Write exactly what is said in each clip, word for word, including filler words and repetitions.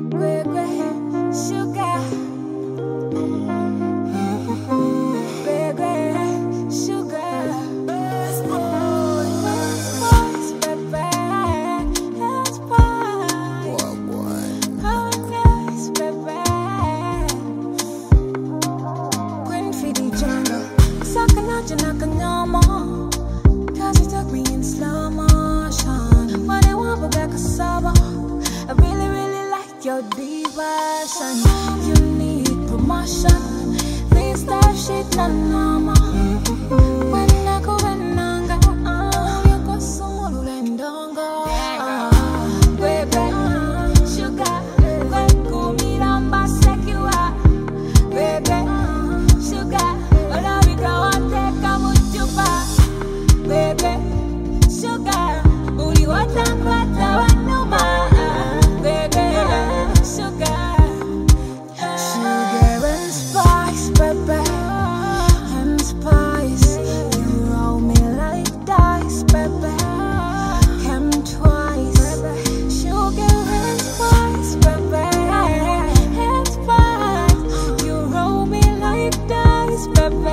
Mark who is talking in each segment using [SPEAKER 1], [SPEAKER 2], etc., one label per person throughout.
[SPEAKER 1] Cause you took me in slow motion. But I want to back a sober. I really, really like your devotion. You need promotion. This type shit not normal. When I go and nanga, you go sumulu lendongo. Baby, sugar, when kumiramba sekiwa. Baby, sugar, ola wika wateka muchupa. Baby, sugar, uli watapata wanuma. Baby, sugar, sugar and spice, baby, and spice. You roll me like dice, baby. Come twice, sugar and spice, baby, and spice. You roll me like dice, baby.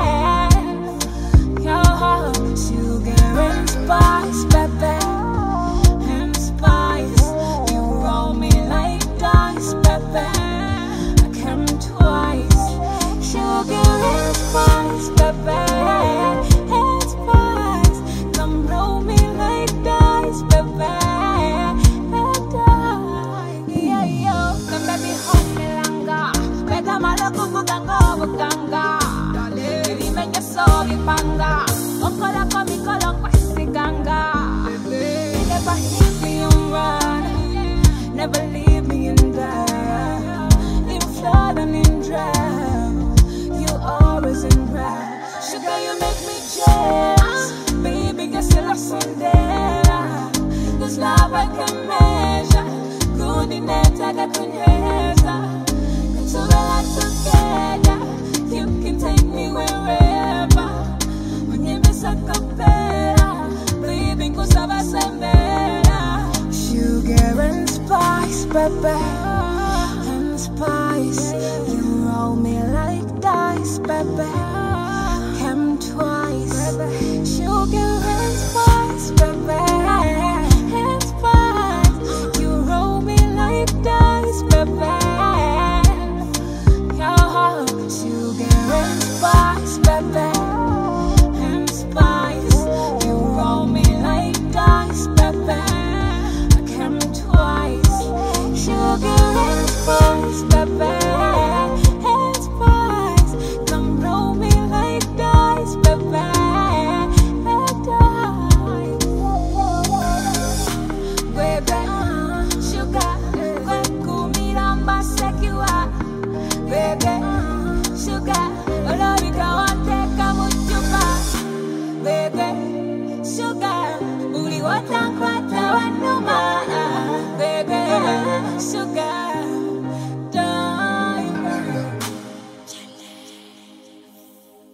[SPEAKER 1] Sugar and spice, baby, and spice. You roll me like dice, baby. I come twice. Sugar and spice, baby, and spice. Come roll me like dice, baby. And dice. Yeah, yo, come baby, hold me longer. Better my love, go go ganga. Baby, make your soul be panga. Okola komi kolong kwesi ganga. You never leave me on run. Never leave me in doubt. In flood and in drought, you always in proud. Sugar, you make me jealous. Baby, guess you lost on there. This love I can measure. Good in it, I got kunyeza. So we're like together. You can take me wherever. When you miss a capella, baby, cause I was a man. Sugar and spice, baby, and spice. You roll me like dice, baby. Come twice. Sugar and spice, baby, and spice. You roll me like dice, baby. Sugar and spice, baby, and spice. You roll me like dice, baby. I come twice. Sugar and spice, baby.